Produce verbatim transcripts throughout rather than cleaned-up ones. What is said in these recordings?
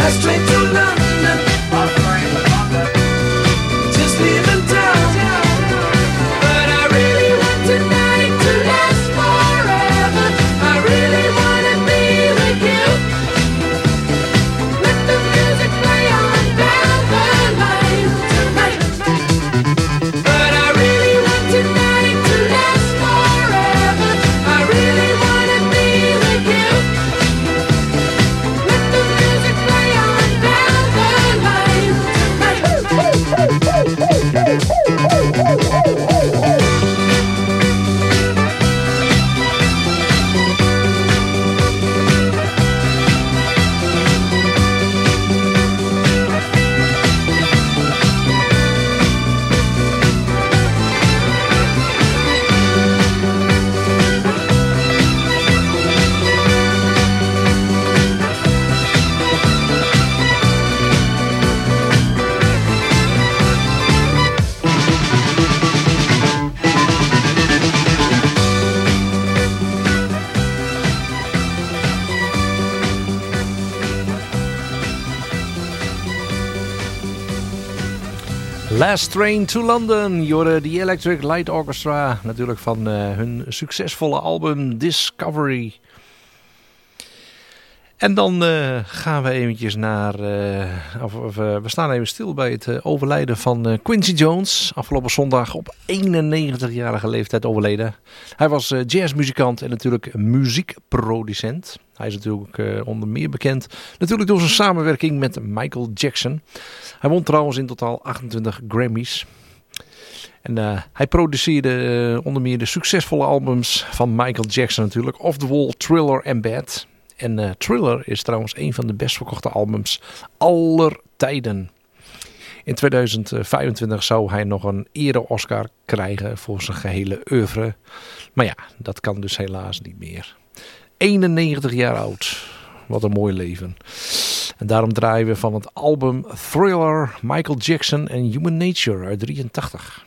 Last train to London, just leaving town. But I really want tonight to last forever. I really wanna be with you. Let the music play on down the line tonight. But I really want tonight to last forever. I really wanna be with you. Let the music play on down the line tonight. Last Train to London, Jorde, The Electric Light Orchestra. Natuurlijk van uh, hun succesvolle album Discovery. En dan uh, gaan we eventjes naar... Uh, of, of, uh, we staan even stil bij het uh, overlijden van uh, Quincy Jones. Afgelopen zondag op eenennegentigjarige leeftijd overleden. Hij was uh, jazzmuzikant en natuurlijk muziekproducent. Hij is natuurlijk uh, onder meer bekend natuurlijk door zijn samenwerking met Michael Jackson. Hij won trouwens in totaal achtentwintig Grammys. En uh, hij produceerde uh, onder meer de succesvolle albums van Michael Jackson natuurlijk. Off the Wall, Thriller en Bad. En uh, Thriller is trouwens een van de best verkochte albums aller tijden. In tweeduizend vijfentwintig zou hij nog een ere-Oscar krijgen voor zijn gehele oeuvre. Maar ja, dat kan dus helaas niet meer. eenennegentig jaar oud. Wat een mooi leven. En daarom draaien we van het album Thriller, Michael Jackson en Human Nature uit drieëntachtig.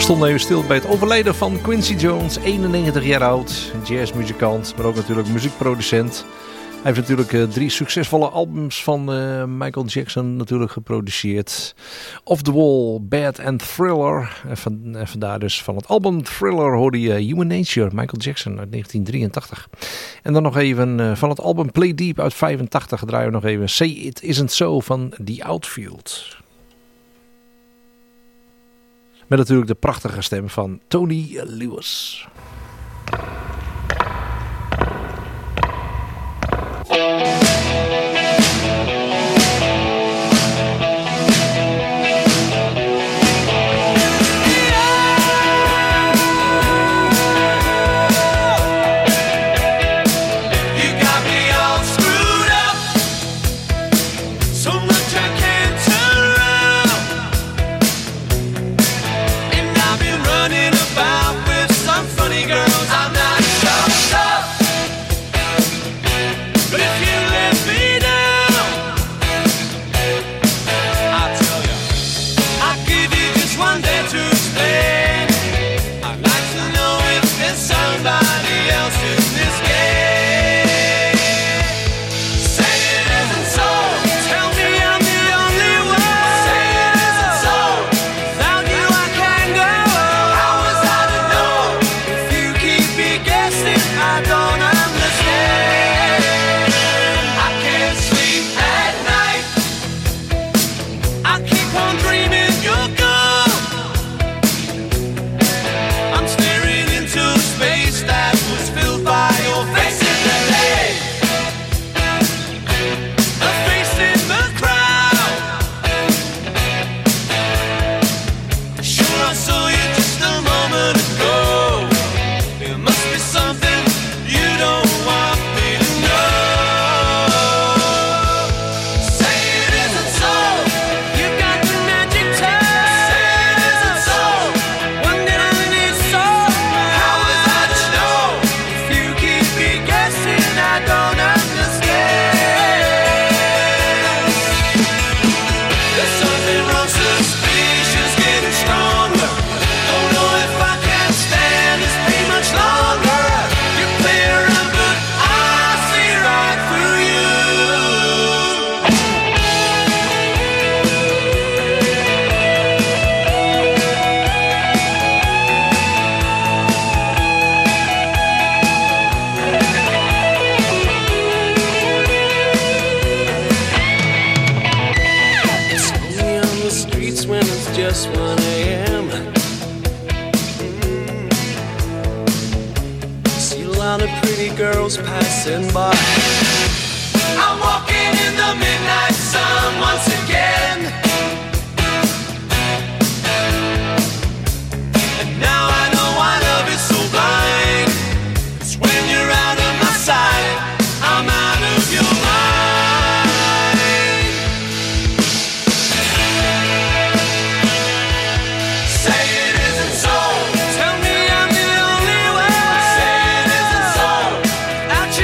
stonden even stil bij het overlijden van Quincy Jones, eenennegentig jaar oud, jazzmuzikant, maar ook natuurlijk muziekproducent. Hij heeft natuurlijk uh, drie succesvolle albums van uh, Michael Jackson natuurlijk geproduceerd. Off the Wall, Bad and Thriller. En, van, en vandaar dus van het album Thriller hoorde je Human Nature, Michael Jackson uit negentien drieëntachtig. En dan nog even uh, van het album Play Deep uit vijfentachtig draaien we nog even Say It Isn't So van The Outfield. Met natuurlijk de prachtige stem van Tony Lewis.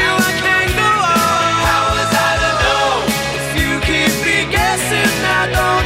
I don't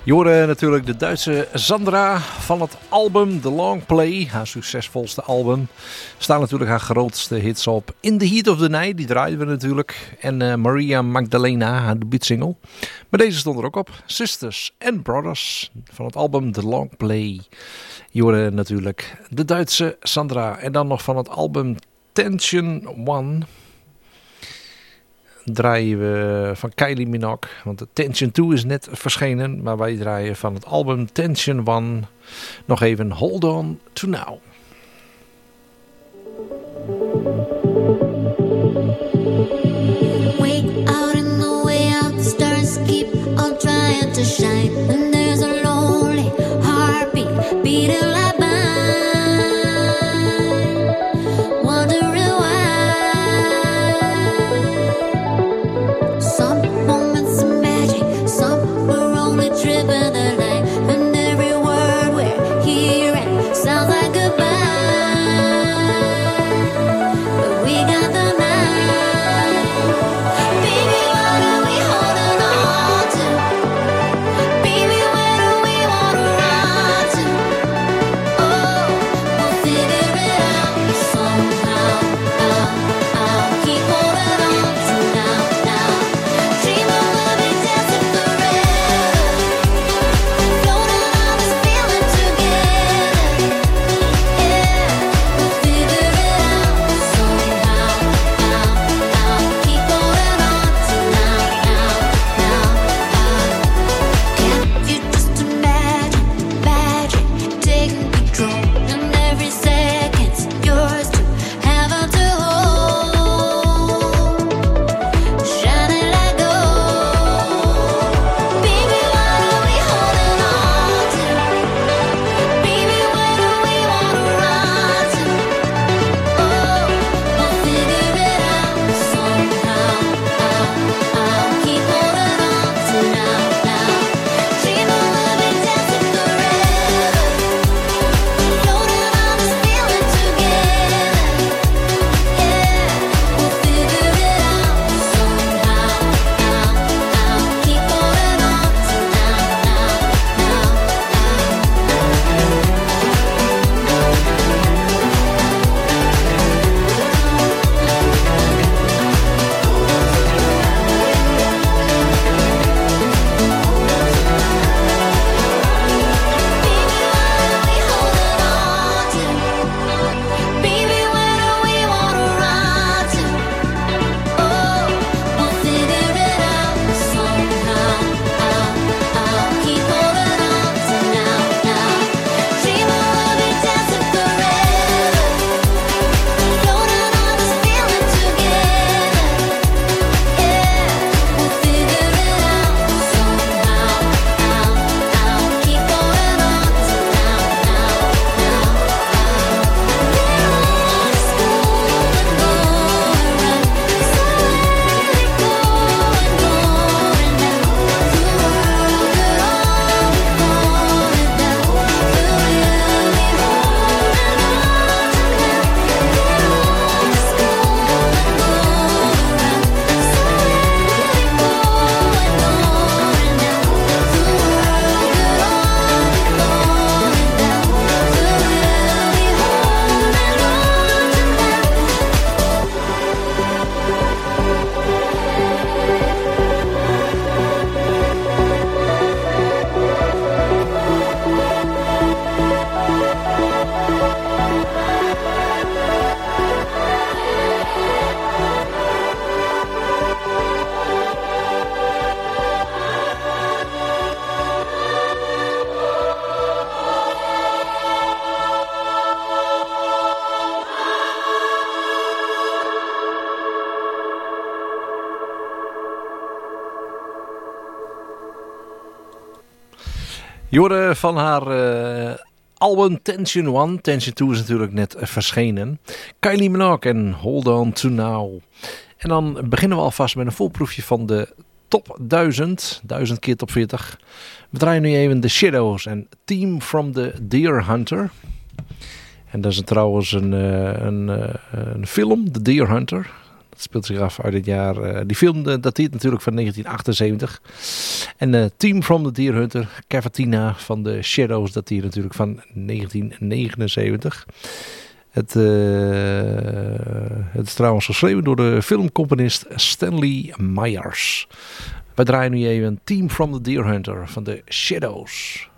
Je hoorde natuurlijk de Duitse Sandra van het album The Long Play. Haar succesvolste album. Staan natuurlijk haar grootste hits op. In the Heat of the Night, die draaiden we natuurlijk. En uh, Maria Magdalena, haar debuutsingle. Maar deze stond er ook op. Sisters and Brothers van het album The Long Play. Je hoorde natuurlijk de Duitse Sandra. En dan nog van het album Tension One draaien we van Kylie Minogue. Want de Tension two is net verschenen. Maar wij draaien van het album Tension One nog even Hold On To Now. Way out in the way out, the stars keep on trying to shine. And there's a lonely heartbeat beating like mine. Wondering why. Some moments of magic, some we're only tripping the light. And every word we're hearing sounds like goodbye. But we got the night. Baby, what are we holding on to? Baby, where do we wanna run to? Oh, we'll figure it out somehow. I'll, I'll keep holding on to now, now. Dreaming we'll be dancing forever, floating on this feeling together. Yeah, we'll figure it out somehow. I'll, I'll keep holding on to now, now, now. Can't you just imagine magic taking control? And every second's yours to have and to hold, shining like gold. Baby, what are we holding on to? Baby, where do we wanna run to? Oh, we'll figure it out somehow. I'll, I'll keep holding on to now, now. Dreaming we'll be dancing forever, floating on this feeling together. Yeah, we'll figure it out somehow. I'll, I'll keep holding on to now, now, Baby, where are we holding on to? Baby, where do we wanna run to? Oh, we'll figure it out somehow. I'll, I'll keep holding on to now, now. Dreaming we'll be dancing forever, floating on this feeling together. Yeah, we'll figure it out somehow. I'll, I'll keep holding on to now, now, now. Je hoorde van haar uh, album Tension One. Tension Two is natuurlijk net uh, verschenen. Kylie Minogue en Hold On To Now. En dan beginnen we alvast met een volproefje van de top duizend. duizend keer top veertig. We draaien nu even The Shadows en Team from the Deer Hunter. En dat is trouwens een, uh, een, uh, een film, The Deer Hunter. Dat speelt zich af uit het jaar... Uh, die film uh, dateert natuurlijk van negentien achtenzeventig. En uh, Team from the Deer Hunter, Cavatina van The Shadows, dateert natuurlijk van negentien negenenzeventig. Het, uh, het is trouwens geschreven door de filmcomponist Stanley Myers. Wij draaien nu even Team from the Deer Hunter van The Shadows.